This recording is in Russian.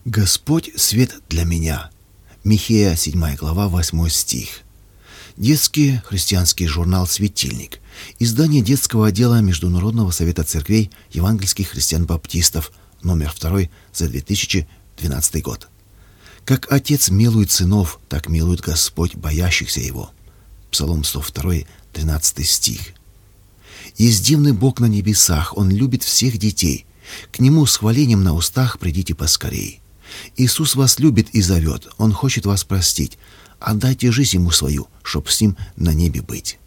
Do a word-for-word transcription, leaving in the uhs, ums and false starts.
Господь — свет для меня. Михея, седьмая глава, восьмой стих. Детский христианский журнал «Светильник». Издание детского отдела Международного совета церквей евангельских христиан-баптистов, номер второй за две тысячи двенадцатый год. Как Отец милует сынов, так милует Господь боящихся Его. Псалом сто два, тринадцатый стих. Есть дивный Бог на небесах, Он любит всех детей. К Нему с хвалением на устах придите поскорей. Иисус вас любит и зовет, Он хочет вас простить. Отдайте жизнь Ему свою, чтоб с Ним на небе быть.